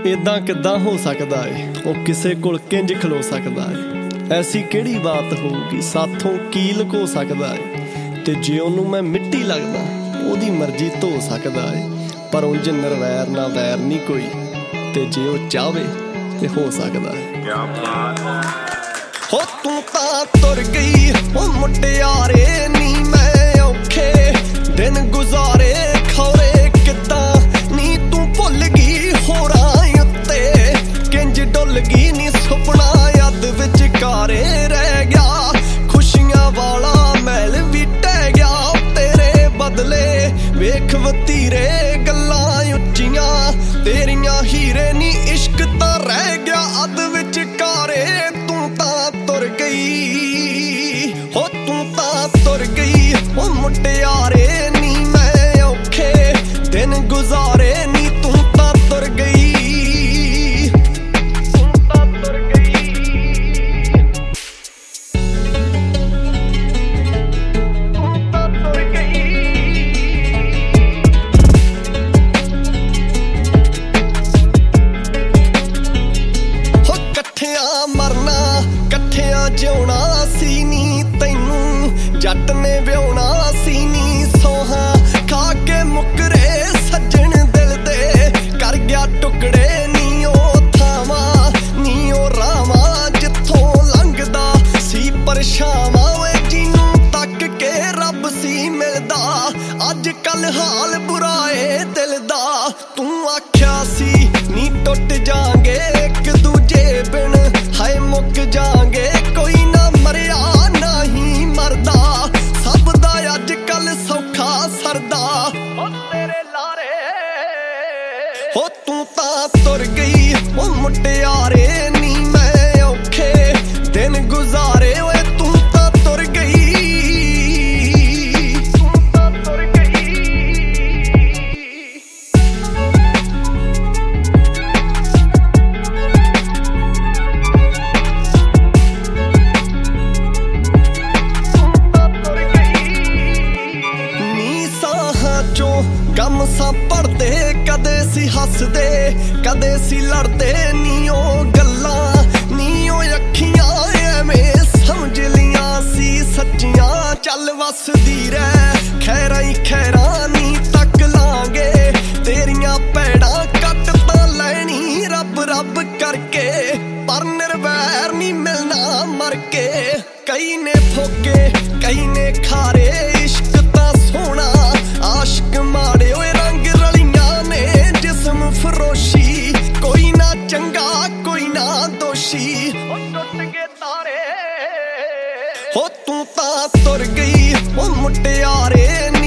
इदां किदां हो सकदा है वो किसे कोल किंज खलो सकदा है। ऐसी किहड़ी बात होगी साथों की लुको सकदा है। ते जे ओनू मैं मिट्टी लगदा ओदी मर्जी धो सकदा है। पर उंज निर्वैर ना वैर नहीं कोई, ते जे ओ चाहे ते हो सकदा है। हो तू तां तुर गई ओ मुटियारे नी मैं औखे दिन गुजारे खौरे किदां नी तू भुल गई होरां उत्ते किंज डुल गई नी सुपना याद विचकारे रह गया। खुशियां वाला महल भी टह गया तेरे बदले वेख वतीरे गल्लां उच्चियां तेरियां हीरे नी इश्क तां रह गया अद विचकारे। तू तां तुर गई हो तू तां तुर गई ओ मुटियारे नी मैं औखे दिन गुजारे नी तू तां तुर गई। तू तां तुर गई तू तां तुर गई। हो कट्ठियां मरना कट्ठियां जिउणा सी नी तैनू जट ने व्याहुणा सी नी सोहा खा के मुकरे सज्जन दिल दे कर गया टुकड़े नी ओ थावा नी ओ रावा जिथों लंघदा सी परछावां वे जिनू तक के रब सी मिलदा। अज कल हाल बुरा ए दिल दा तू आख्या सी नी टुट जांगे एक दूजे बिन हाय मुक जांगे कोई ना मरिया ना ही मरदा सब दा अज कल सौखा सरदा ओ तेरे लारे। हो तू तां तुर गई ओ मुटियारे नी मैं औखे दिन गुजारे ओए तू तां तुर गई। तू तां तुर गई गम सा पढ़दे कदे सी हसदे कदे सी लड़दे नी ओ गल्लां नी ओ अखियां एवें समझ लियां सी सच्चियां चल वसदी रह खैरां ही खैरां नी तक लांगे तेरियां पैड़ां कट तां लैनी रब रब करके पर निर्वैर नी मिलना मर के। कई ने फोके कई ने खारे इश्क तां सोहना आशिक माड़े ओए रंग रलियां ने जिस्म फरोशी कोई ना चंगा कोई ना दोषी ओ टुट गए तारे। हो तू तां तुर गई ओ मुटियारे